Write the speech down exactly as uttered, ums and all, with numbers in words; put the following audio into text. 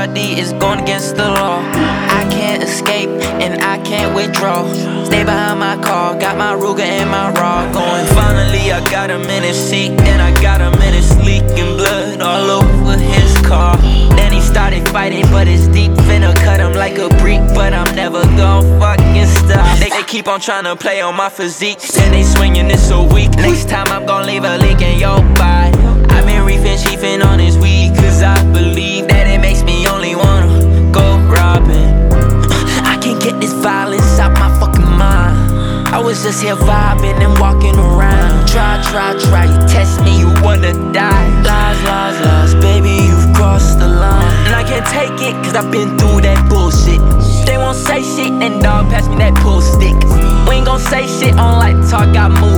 R D is going against the law. I can't escape and I can't withdraw. Stay behind my car, got my Ruger and my Raw going. Finally I got him in his seat, then I got him in his leaking blood all over his car. Then he started fighting, but it's deep, finna cut him like a brick, but I'm never gon' fucking stop. They, they keep on trying to play on my physique, then they swinging this so weak. Next time I'm gon' leave a leak in your body. I've been reefing, chiefing on his weed, cause I believe that it makes me only wanna go robbing. I can't get this violence out my fucking mind. I was just here vibing and walking around. Try, try, try, you test me, you wanna die. Lies, lies, lies, baby, you've crossed the line. And I can't take it, cause I've been through that bullshit. They won't say shit, then dog pass me that pool stick. We ain't gon' say shit on like talk, got moves.